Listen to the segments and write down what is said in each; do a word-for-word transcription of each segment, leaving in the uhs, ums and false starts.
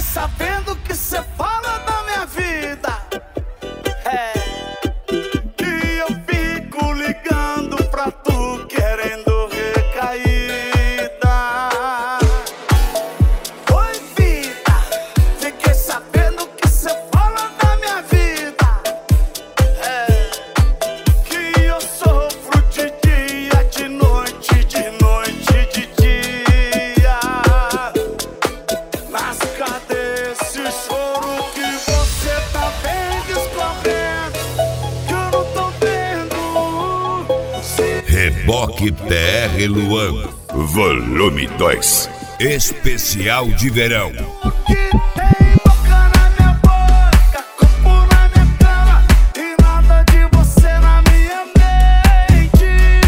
sabendo que cê fala da minha vida. É que eu fico ligando pra tu querendo recaída. Oi, vida, fiquei sabendo que cê fala da minha vida. É que eu sofro de dia, de noite, de noite, de dia. Mas cadê esse choro que você tá bem descobrindo? Que eu não tô vendo. Se Reboque P R Luan, volume dois, especial de verão. que tem boca na minha boca, corpo na minha cama e nada de você na minha mente.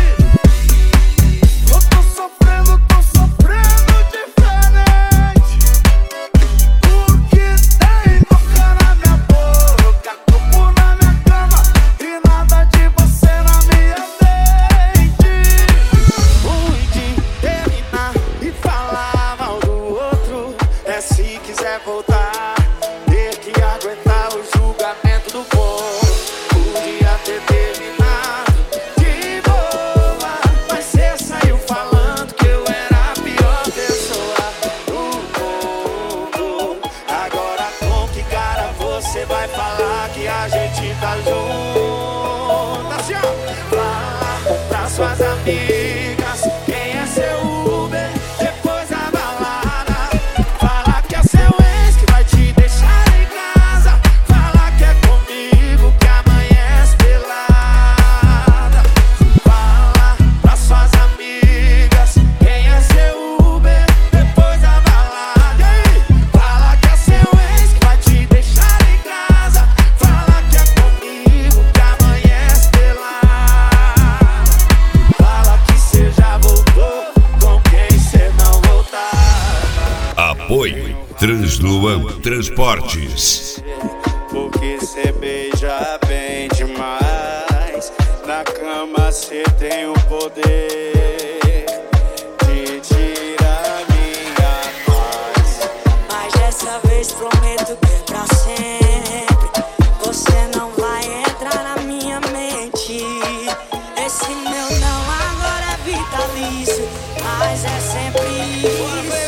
Eu tô sofrendo, tô sofrendo diferente. Porque tem boca na minha boca, corpo na minha cama e nada de você na minha mente. Ruim de terminar e falar mal do outro. É se quiser voltar, ter que aguentar o julgamento do povo. Podia ter terminado de boa, mas cê saiu falando que eu era a pior pessoa do mundo. Agora com que cara você vai falar que a gente tá junto? Assim, ó. Fala pras suas amigas quem é seu Uber depois da balada. Fala que é seu ex que vai te deixar em casa. Fala que é comigo que amanhece pelada. Fala pras suas amigas quem é seu Uber depois da balada. E aí? Fala que é seu ex que vai te deixar em casa. Fala que é comigo que amanhece pelada. Fala que cê já voltou com quem cê não voltava. Apoio Transluan Transportes. Porque cê beija bem demais. Na cama cê tem o poder de tirar minha paz. Mas dessa vez prometo que é pra sempre. Você não vai entrar na minha mente. Esse meu não agora é vitalício, mas é sempre isso.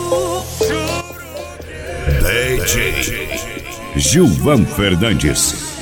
D J Gilvan Fernandes.